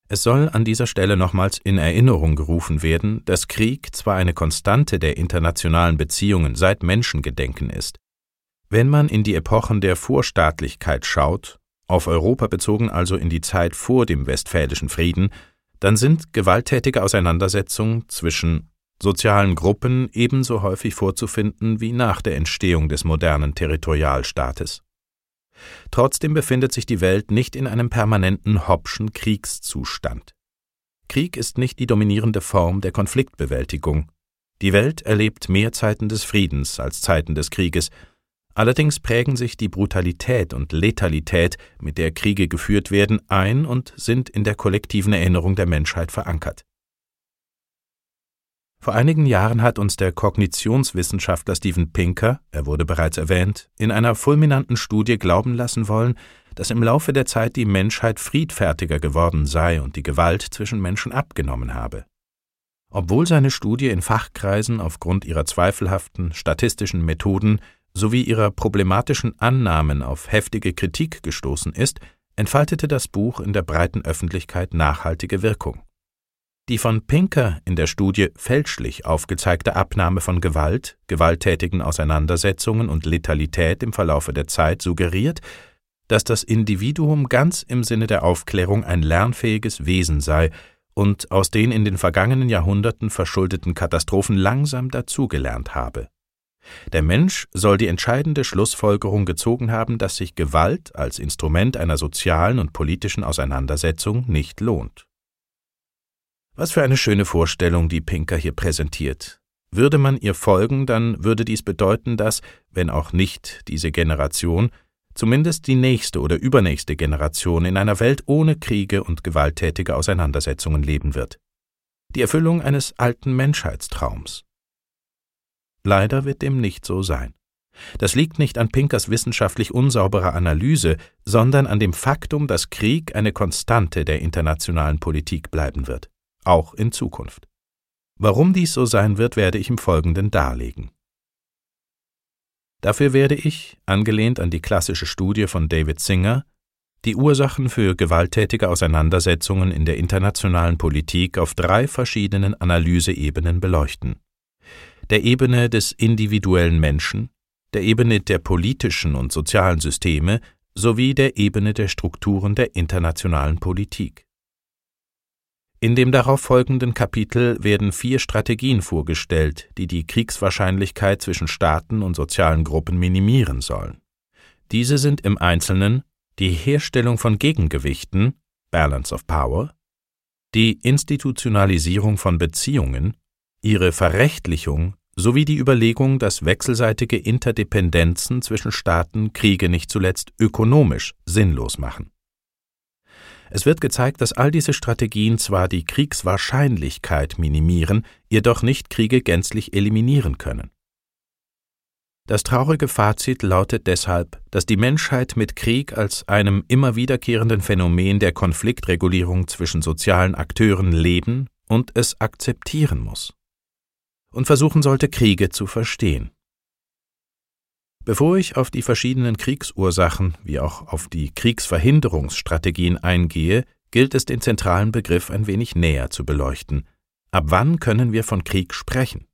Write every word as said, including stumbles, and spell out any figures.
Es soll an dieser Stelle nochmals in Erinnerung gerufen werden, dass Krieg zwar eine Konstante der internationalen Beziehungen seit Menschengedenken ist. Wenn man in die Epochen der Vorstaatlichkeit schaut, auf Europa bezogen also in die Zeit vor dem Westfälischen Frieden, dann sind gewalttätige Auseinandersetzungen zwischen sozialen Gruppen ebenso häufig vorzufinden wie nach der Entstehung des modernen Territorialstaates. Trotzdem befindet sich die Welt nicht in einem permanenten Hobbschen Kriegszustand. Krieg ist nicht die dominierende Form der Konfliktbewältigung. Die Welt erlebt mehr Zeiten des Friedens als Zeiten des Krieges. Allerdings prägen sich die Brutalität und Letalität, mit der Kriege geführt werden, ein und sind in der kollektiven Erinnerung der Menschheit verankert. Vor einigen Jahren hat uns der Kognitionswissenschaftler Steven Pinker, er wurde bereits erwähnt, in einer fulminanten Studie glauben lassen wollen, dass im Laufe der Zeit die Menschheit friedfertiger geworden sei und die Gewalt zwischen Menschen abgenommen habe. Obwohl seine Studie in Fachkreisen aufgrund ihrer zweifelhaften statistischen Methoden sowie ihrer problematischen Annahmen auf heftige Kritik gestoßen ist, entfaltete das Buch in der breiten Öffentlichkeit nachhaltige Wirkung. Die von Pinker in der Studie fälschlich aufgezeigte Abnahme von Gewalt, gewalttätigen Auseinandersetzungen und Letalität im Verlaufe der Zeit suggeriert, dass das Individuum ganz im Sinne der Aufklärung ein lernfähiges Wesen sei und aus den in den vergangenen Jahrhunderten verschuldeten Katastrophen langsam dazugelernt habe. Der Mensch soll die entscheidende Schlussfolgerung gezogen haben, dass sich Gewalt als Instrument einer sozialen und politischen Auseinandersetzung nicht lohnt. Was für eine schöne Vorstellung, die Pinker hier präsentiert. Würde man ihr folgen, dann würde dies bedeuten, dass, wenn auch nicht diese Generation, zumindest die nächste oder übernächste Generation in einer Welt ohne Kriege und gewalttätige Auseinandersetzungen leben wird. Die Erfüllung eines alten Menschheitstraums. Leider wird dem nicht so sein. Das liegt nicht an Pinkers wissenschaftlich unsauberer Analyse, sondern an dem Faktum, dass Krieg eine Konstante der internationalen Politik bleiben wird. Auch in Zukunft. Warum dies so sein wird, werde ich im Folgenden darlegen. Dafür werde ich, angelehnt an die klassische Studie von David Singer, die Ursachen für gewalttätige Auseinandersetzungen in der internationalen Politik auf drei verschiedenen Analyseebenen beleuchten. Der Ebene des individuellen Menschen, der Ebene der politischen und sozialen Systeme sowie der Ebene der Strukturen der internationalen Politik. In dem darauf folgenden Kapitel werden vier Strategien vorgestellt, die die Kriegswahrscheinlichkeit zwischen Staaten und sozialen Gruppen minimieren sollen. Diese sind im Einzelnen die Herstellung von Gegengewichten, Balance of Power, die Institutionalisierung von Beziehungen, ihre Verrechtlichung sowie die Überlegung, dass wechselseitige Interdependenzen zwischen Staaten Kriege nicht zuletzt ökonomisch sinnlos machen. Es wird gezeigt, dass all diese Strategien zwar die Kriegswahrscheinlichkeit minimieren, jedoch nicht Kriege gänzlich eliminieren können. Das traurige Fazit lautet deshalb, dass die Menschheit mit Krieg als einem immer wiederkehrenden Phänomen der Konfliktregulierung zwischen sozialen Akteuren leben und es akzeptieren muss und versuchen sollte, Kriege zu verstehen. Bevor ich auf die verschiedenen Kriegsursachen wie auch auf die Kriegsverhinderungsstrategien eingehe, gilt es, den zentralen Begriff ein wenig näher zu beleuchten. Ab wann können wir von Krieg sprechen?